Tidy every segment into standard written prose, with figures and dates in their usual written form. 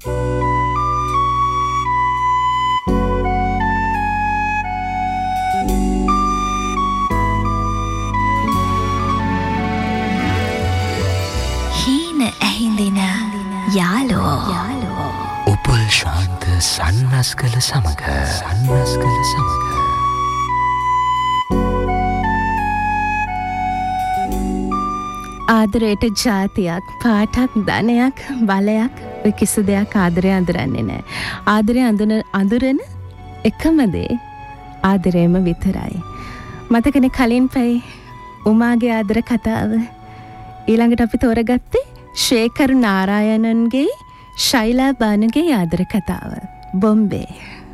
උපල් ශාන්ත සන්නස්කල සමග ආදරයට ජාතියක් පාටක් ධනයක් බලයක් කිසි දෙයක් ආදරය අඳුරන්නේ නැහැ. ආදරය අඳුරන එකම දේ ආදරයම විතරයි. මතකනේ කලින් පැයි උමාගේ ආදර කතාව. ඊළඟට අපි තෝරගත්තේ ශේකර් නාරායණන්ගේ ශෛලා බානුගේ ආදර කතාව බොම්බේ.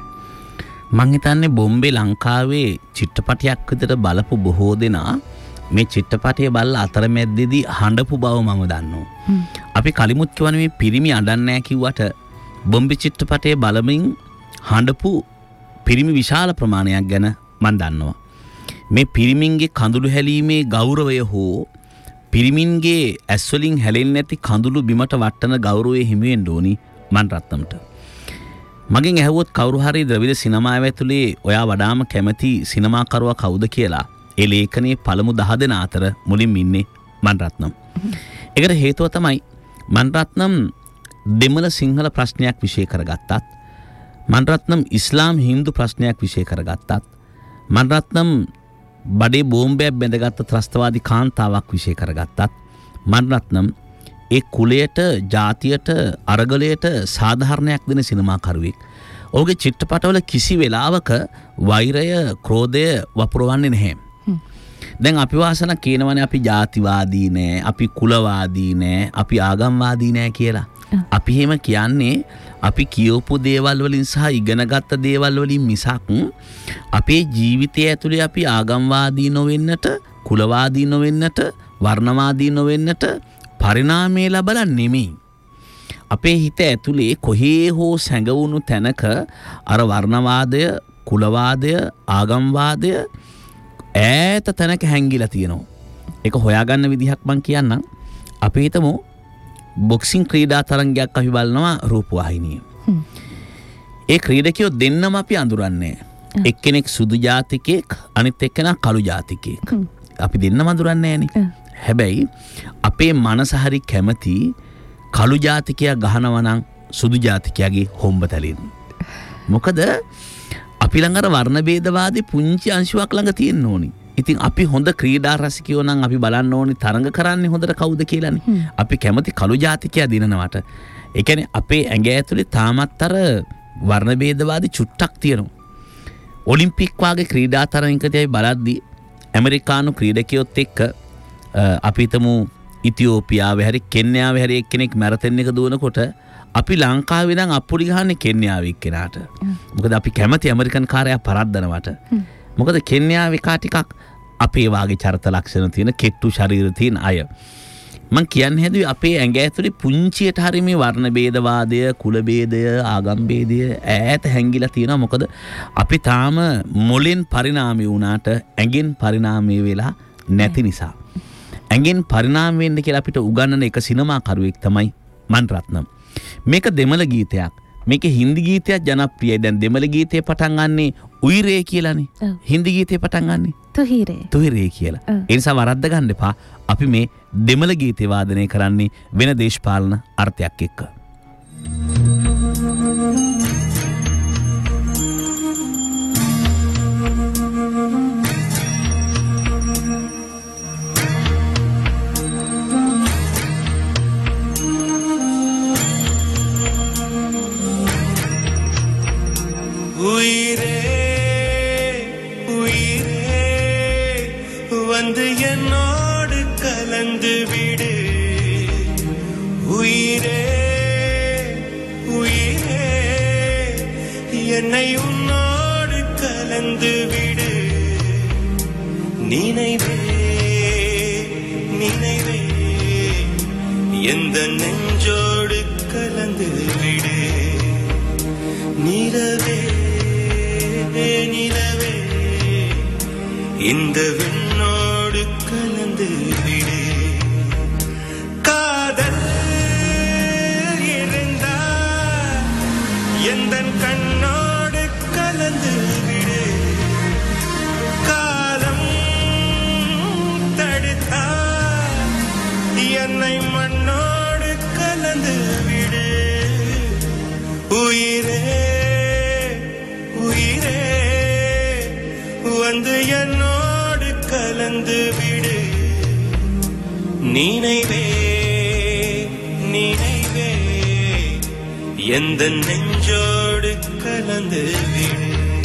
මං හිතන්නේ බොම්බේ ලංකාවේ චිත්‍රපටයක් විතර බලපු බොහෝ දෙනා මේ චිත්‍රපටය බලලා අතරමැද්දේදී හඬපු බව මම දන්නවා. අපි කලිමුත් කියවනේ මේ පිරිමි අඬන්නේ නැහැ කිව්වට බොම්බේ චිත්‍රපටය බලමින් හඬපු පිරිමි විශාල ප්‍රමාණයක් ගැන මම දන්නවා. මේ පිරිමින්ගේ කඳුළු හැලීමේ ගෞරවය හෝ පිරිමින්ගේ ඇස් වලින් හැලෙන්නේ නැති කඳුළු බිමට වට්ටන ගෞරවය හිමි වෙන්න ඕනි මන්රත්නම්ට. මගෙන් ඇහුවොත් කවුරු හරි ද්‍රවිඩ සිනමාව ඇතුලේ ඔයා වඩාම කැමති සිනමාකරුවා කවුද කියලා ඒ ලේඛනයේ පළමු 10 දෙනා අතර මුලින්ම ඉන්නේ මන්රත්නම්. ඒකට හේතුව තමයි මන්රත්නම් දෙමළ සිංහල ප්‍රශ්නයක් විශේෂ කරගත්තත්, මන්රත්නම් ඉස්ලාම් හින්දු ප්‍රශ්නයක් විශේෂ කරගත්තත්, මන්රත්නම් බඩේ බෝම්බයක් බැඳගත්ත ත්‍රස්තවාදී කාන්තාවක් විශේෂ කරගත්තත්, මන්රත්නම් ඒ කුලයට, ජාතියට, අරගලයට සාධාරණයක් දෙන සිනමාකරුවෙක්. ඔහුගේ චිත්‍රපටවල කිසි වෙලාවක වෛරය, ක්‍රෝධය වපුරවන්නේ නැහැ. දැන් අපි වාසන කියනවනේ අපි ජාතිවාදී නෑ, අපි කුලවාදී නෑ, අපි ආගම්වාදී නෑ කියලා. අපි එහෙම කියන්නේ අපි කියවපු දේවල් වලින් සහ ඉගෙනගත්ත දේවල් වලින් මිසක් අපේ ජීවිතය ඇතුලේ අපි ආගම්වාදී නොවෙන්නට, කුලවාදී නොවෙන්නට, වර්ණවාදී නොවෙන්නට පරිණාමය ලැබලා නෙමෙයි. අපේ හිත ඇතුලේ කොහේ හෝ සැඟවුණු තැනක අර වර්ණවාදය, කුලවාදය, ආගම්වාදය ඈත තැනක හැංගිලා තියෙනවා. ඒක හොයාගන්න විදිහක් මං කියන්නම්. අපි හිතමු බොක්සිං ක්‍රීඩා තරංගයක් අපි බලනවා රූපවාහිනියේ. ඒ ක්‍රීඩකයෝ දෙන්නම අපි අඳුරන්නේ. එක්කෙනෙක් සුදු ජාතිකයෙක්, අනිත් එක්කෙනා කළු ජාතිකයෙක්. අපි දෙන්නම අඳුරන්නේ නෑනේ. හැබැයි අපේ මනස හරි කැමති කළු ජාතිකයා ගහනවා නම් සුදු ජාතිකයාගේ හොම්බ තලින්. මොකද අපි ළඟ අර වර්ණ ભેදවාදී පුංචි අංශුවක් ළඟ තියෙන්න ඕනි. ඉතින් අපි හොඳ ක්‍රීඩා රසිකයෝ නම් අපි බලන්න ඕනි තරඟ කරන්නේ හොඳට කවුද කියලානේ. අපි කැමති කළු ජාතිකයා දිනනවට. ඒ කියන්නේ අපේ ඇඟ ඇතුලේ තාමත් අර වර්ණ ભેදවාදී චුට්ටක් තියෙනවා. ඔලිම්පික් වාගේ ක්‍රීඩා තරඟකදී බලද්දී ඇමරිකානු ක්‍රීඩකයොත් එක්ක අපි හිතමු ඉතියෝපියාවේ හරි කෙන්යාවේ හරි එක්කෙනෙක් මැරතන් එක දුවනකොට අපි ලංකාවේ නම් අප්පුඩි ගහන්නේ කෙන්යාවේ එක්කෙනාට. මොකද අපි කැමති ඇමරිකන් කාරයා පරද්දනවට. මොකද කෙන්යාවේ කා ටිකක් අපේ වාගේ චරිත ලක්ෂණ තියෙන කෙට්ටු ශරීර තියෙන අය. මං කියන්නේ හැදුවේ අපේ ඇඟ ඇතුලේ පුංචියට හරි මේ වර්ණ ભેදවාදය, කුල ભેදය, ආගම් ભેදය ඈත හැංගිලා තියෙනවා. මොකද අපි තාම මොලෙන් පරිණාමය වුණාට ඇඟෙන් පරිණාමය වෙලා නැති නිසා. ඇඟෙන් පරිණාම වෙන්න කියලා අපිට උගන්වන එක සිනමාකරුවෙක් තමයි මන්රත්නම්. මේක දෙමළ ගීතයක්. මේක හින්දි ගීතයක් ජනප්‍රියයි. දැන් දෙමළ ගීතේ පටන් ගන්නෙ උයිරේ කියලානේ. හින්දි ගීතේ පටන් ගන්නෙ තුහිරේ කියලා. ඒ නිසා වරද්ද ගන්න එපා. අපි මේ දෙමළ ගීතේ වාදනය කරන්නේ වෙන දේශපාලන අර්ථයක් එක්ක. உயிரே உயிரே வந்து என்னோடு கலந்து விடு. உயிரே உயிரே என்னை உன்னோடு கலந்து விடு. நினைவே நினைவே எந்த நெஞ்சோடு கலந்து விடு. நிலவே நிலவே இந்த விண்ணோடு கலந்து விடு. காதல் இருந்தால் கலந்து விடு நினைவே நினைவே எந்த நெஞ்சோடு கலந்து விடு.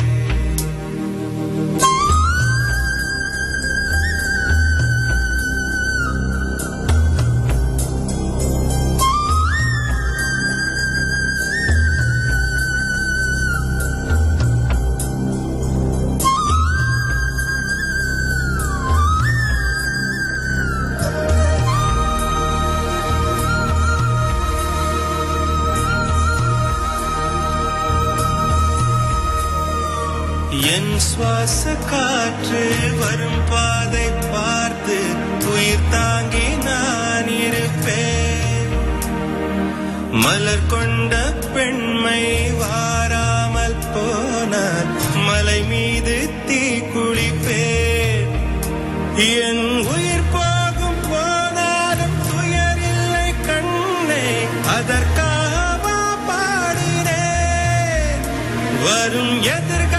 என் சுவாச காற்று வரும் பாதை பார்த்து உயிர் தாங்கி நான் இருப்பேன். மலர் கொண்ட பெண்மை வாராமல் போனால் மலை மீது தீ குளிப்பேன். என் உயிர் போகும் போனாலும் துயர் இல்லை கண்ணே, அதற்காக பாடினேன். வரும் எதிர்காலம்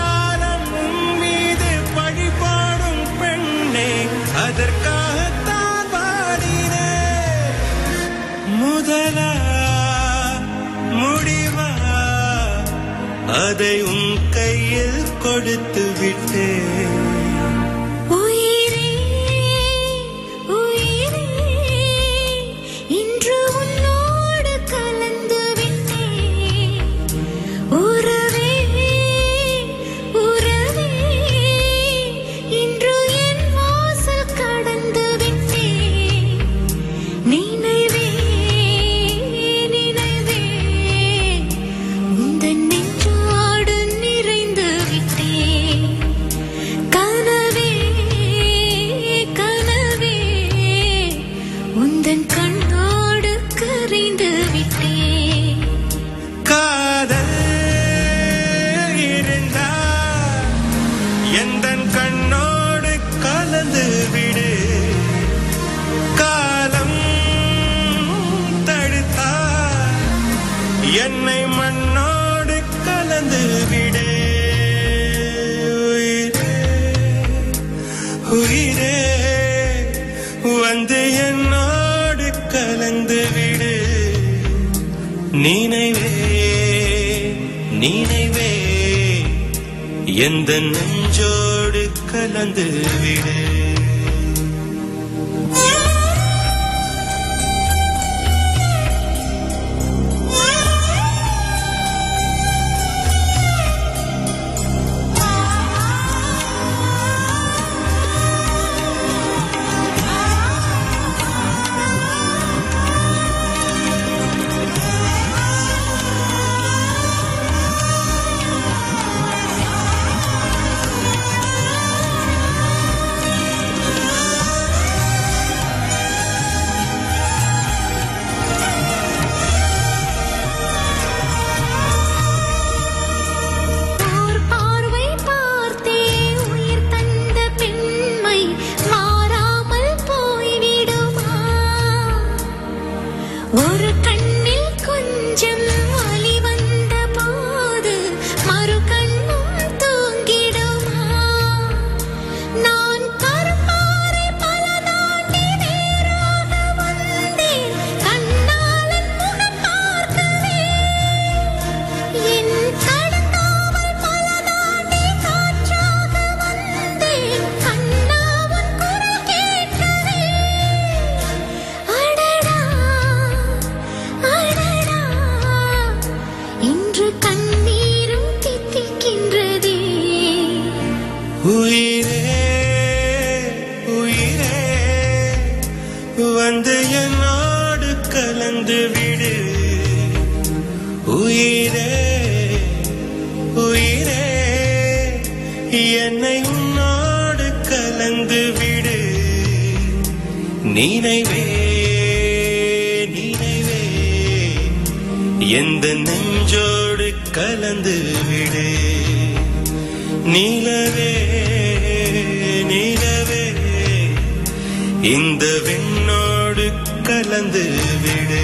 அதற்காகத்தான் பாடினேன். முதலா முடிவா அதை உன் கையில் கொடுத்து விட்டேன். என்னை மண்ணோடு கலந்து விடே. உயிரே உயிரே வந்து என்னோடு கலந்து விடு. நினைவே நினைவே எந்த நெஞ்சோடு கலந்து விடு. உயிரே உயிரே வந்து என்னோடு கலந்து விடு. உயிரே உயிரே என்னை உன்னோடு கலந்து விடு. நினைவே நினைவே எந்த நெஞ்சோடு கலந்து விடு. நிலவே நிலவே இந்த விண்ணோடு கலந்து விடு.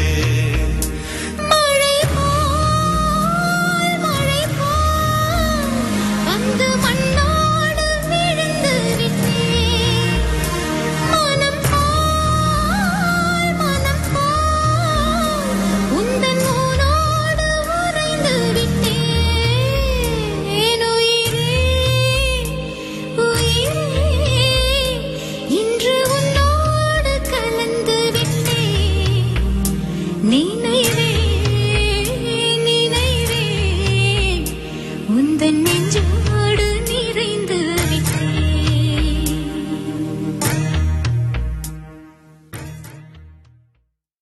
நீ